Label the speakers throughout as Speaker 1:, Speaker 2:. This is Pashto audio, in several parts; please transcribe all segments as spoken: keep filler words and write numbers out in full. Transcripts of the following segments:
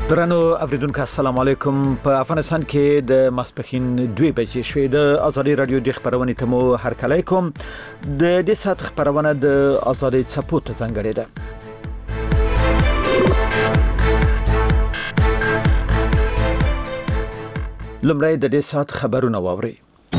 Speaker 1: درنو اوریدونکو السلام علیکم. په افغانستان کې د ماسپخین دوه بجې شوې د ازادي رادیو د خبرونې ته مو هرکلی کوم. د دې سات خبرونه د ازادي سپورت ځانګړې ده. لمړی د دې سات خبرونه واوري.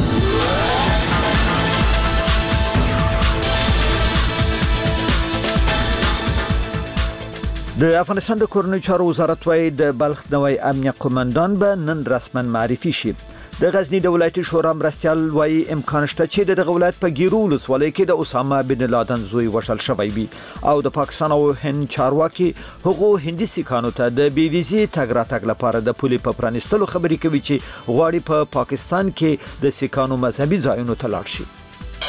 Speaker 1: د افغانستان د کورنیو چارو وزارت وايي د بلخ نوی امنیه قومندان به نن رسما معرفي شي. د غزنی د ولایتي شورا مرستیال وايي امکان شته چې د ولایت په ګیرو ولسوالۍ کې د اسامه بن لادن زوی وشل شوی وي او د پاکستان او هند چارواکي هغو هندي سیکانو ته د بي ویزي تګ راتګ لپاره د پولي په پرانستلو خبرې کوي چې غواړي په پا پاکستان کې د سیکانو مذهبي ځایونو ته لاړ شي.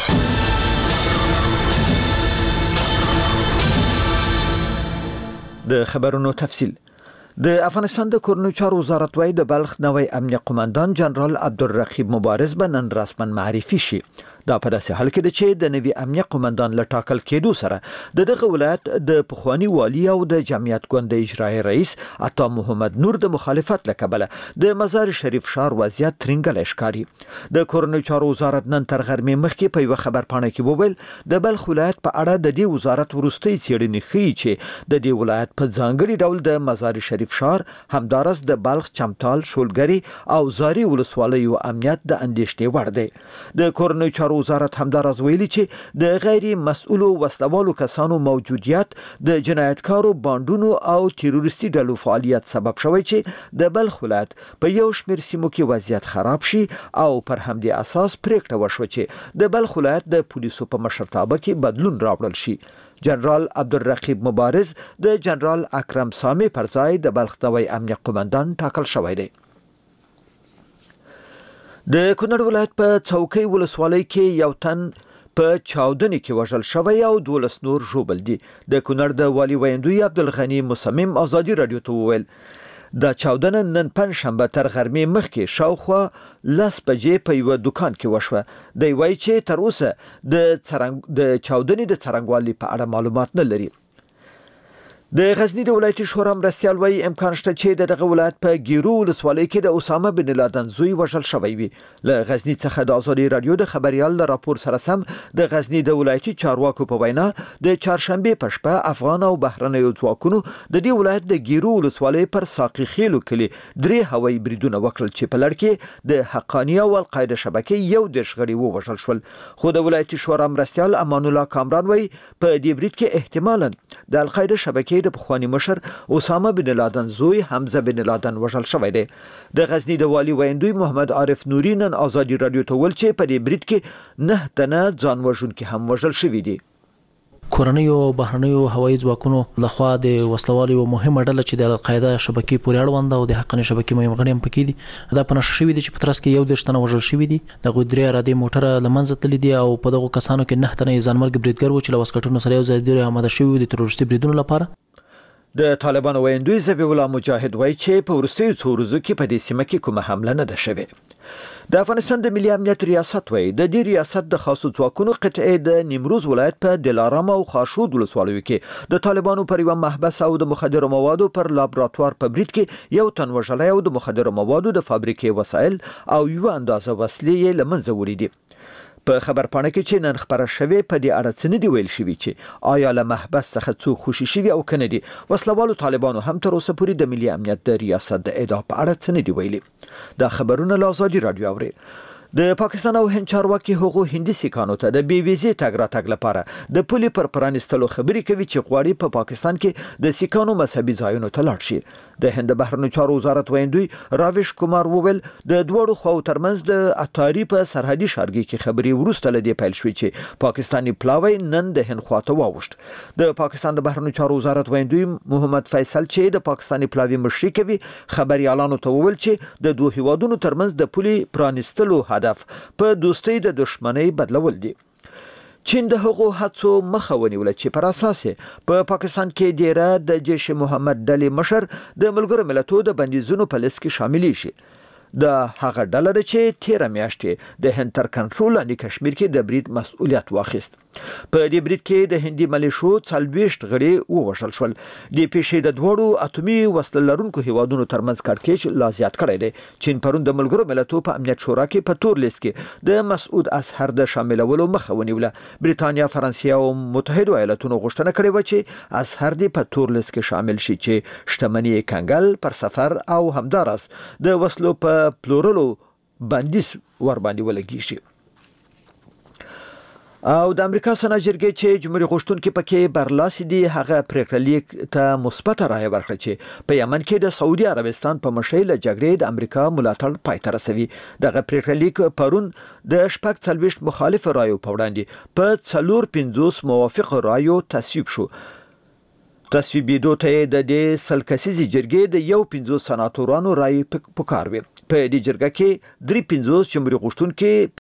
Speaker 1: د خبرونو تفصیل. د افغانستان د کورنیو چارو وزارت وايي د بلخ نوی امنیه قومندان جنرال عبدالرقیب مبارز به نن رسما معرفي شي. دا په داسې حال کې ده چې د نوی امنیه قومندان له ټاکل کېدو سره د دغه ولایت د پخوانی والی او د جمعیت ګوند اجرایي رئیس عطا محمد نور د مخالفت لکبله د مزار شریف ښار وضعیت ترنګلی ښکاري. د کورنیو چارو وزارت نن تر غرمې مخکې په یوه خبرپاڼه کې وویل د بلخ ولایت په اړه د دې وزارت وروستۍ څېړنې ښیي چې د دې ولایت په ځانګړي ډول د مزار شریف ښار همدارس د بلخ چمتال شولګری او زاری ولسوالیو امنیت د اندېښنې وړ دی. د کورنیو چارو وزارت همدارس ویلي چې د غیر مسؤلو وسلوالو کسانو موجودیت د جنایتکارو بانډونو او تروریستي ډلو فعالیت سبب شوی چې د بلخ ولایت په یو شمېر سیمو کې وضعیت خراب شي او پر همدې اساس پریکړه وشوه چې د بلخ ولایت د پولیسو په مشرتابه کې بدلون راوړل شي. جنرال عبدالرقیب مبارز د جنرال اکرم سامي پر ځای د بلخ نوی امنیه قومندان ټاکل شوی دی. د کونړ ولایت په څوکۍ ولسوالۍ کې یو تن په چاودنې کې وژل شوی او دولس نور ژوبل دي. د کونړ د والي ویندوی عبدالغنی مصمم ازادي رادیو ته وویل دا چاودنه نن پنځشنبه تر غرمې مخکې شاوخوا لس بجې په یوه دکان کې وشوه. دی وایي چې تر اوسه د څرنګ د چاودنې د څرنګوالي په اړه معلومات نه لري. د غزنی د ولایتي شورا مرستیال وايي امکان شته چې دغه ولایت په ګیرو ولسوالۍ کې د اسامه بن لادن زوی وژل شوی وي. له غزنی څخه د ازادي رادیو د خبريال له راپور سره سم د غزنی د ولایتي چارواکو په وینا د چهارشنبه په شپه افغان او بهرنیو ځواکونو د دې ولایت د ګیرو ولسوالۍ پر ساقي خیلو کلی درې هوایي بریدونه وکړل چې په لړ کې د حقانیه او القاعده شبکې یو دیرش غړي ووژل شول. خو د ولایتي شورا مرستیال امان الله کامران وايي په دې برید کې احتمالاً د القاعده شبکې د پخوانی مشر اسامه بن لادن زوی حمزه بن لادن وژل شوی دی. د غزنی د والی ویندوی محمد عارف نوری نن ازادي رادیو ته ویل چې په دې برید کې نه تنه ځان وژونکي هم وژل شوي دي.
Speaker 2: کورنیو او بهرنیو هوایي ځواکونو لخوا د وسلوالو یو مهمه ډله چې د القاعده شبکې پورې اړوند او د حقاني شبکې مهم غړي هم پکې دي دا په نشه شوي دي چې په ترڅ کې یو دیرش تنه وژل شوي دي. دغه درې اراده موټر لمنځه تللي دي او په دغه کسانو کې نه تنه ځانمرګ بریدګر و چې له وسکټونو سره یو ځای دی آماده شوي د تروریستي بریدونو لپاره.
Speaker 1: د طالبانو ویندوی ذبیح الله مجاهد وایي چې په وروستیو څو ورځو کې په دې سیمه کې کومه حمله نه ده شوې. د افغانستان د ملي امنیت ریاست وایي د دې ریاست د خاصو ځواکونو قطعې د نیمروز ولایت په دلارام او خاشود ولسوالیو کې د طالبانو پر یوه محبس او د مخدرو موادو پر لابراتوار په برید کې یو تن وژلی او د مخدرو موادو د فابریکې وسایل او یوه اندازه وسلې یې له منځه وړي دي. په خبرپاڼه کې چې نن خبره شوې په دې اړه څه نه دي ویل شوي چې آیا له محبس څخه څوک خوشي شوي او که نه دي. وسلوالو طالبانو هم تر اوسه پورې د ملي امنیت د ریاست د ادعا په اړه څه نه دي ویلي. دا خبرونه له ازادي رادیو اوري. د پاکستان او هند چارواکي هغو هندي سیکانو ته د بي ویزي تګ راتګ لپاره د پولي پر پرانستلو خبرې کوي چې غواړي په پا پاکستان کې د سیکانو مذهبي ځایونو ته لاړ شي. د هند بهرنیو چارو وزارت ویندوی راویش کومار وویل د دوړو خو ترمنځ د اتاری په سرحدي ښارګي کې خبرې ورسته لدی پیل شوې چې پاکستانی پلاوی نن د هند خواته واوښت. د پاکستان د بهرنیو چارو وزارت ویندوی محمد فیصل چې د پاکستانی پلاوی مشري کوي خبريالانو ته وویل چې د دوه هیوادونو ترمنځ د پولي پرانستلو هدف په دوستۍ د دښمنۍ بدلول دي. چین د هغو هڅو مخه ونیوله چې پر اساس په پاکستان کې ډیره د جیش محمد ډلې مشر د ملګرو ملتونو د بندیزونو په لیست کې شامل شي. د هغه ډله ده چې تیره میاشتې د هند تر کنټرول لاندې کشمیر کې د برید مسؤلیت واخیست. په دې برید کې د هندي ملیشو څلوېښت غړي ووژل شول. د پیښې د دوړو اتومي وسله لرونکو هیوادونو ترمنځ کړکېچ لا زیات کړی دی. چین پرون د ملګرو ملتونو په امنیت شورا کې په تور لیست کې د مسعود اظهر د شاملولو مخه ونیوله. بریتانیا، فرانسې او متحده ایالاتونو غوښتنه کړې و چې اظهر دې په تور لیست کې شامل شي چې شتمنۍ کنګل، پر سفر او همداراز د وسلو په پلورلو بندیز ور باندې ولګیږي. او د امریکا سنا جرګې چې جمهوریت غوښتونکي پکې برلاسي دي هغه پریکړه لیک ته مثبت رائے ورکړه چې په یمن کې د سعودي عربستان په مشرۍ له جګړې د امریکا ملاتړ پای ته رسوي. دغه پریکړه لیک پرون د شپږ څلوېښت مخالف رایو په وړاندې په څلور پنځوس موافق رایو تصویب شو. تصویبېدو ته د دې سل کسیزې جرګې د یو پنځوس سناتورانو رایې پکار وي. په دې جرګه کې درې پنځوس جمهوریت غوښتونکي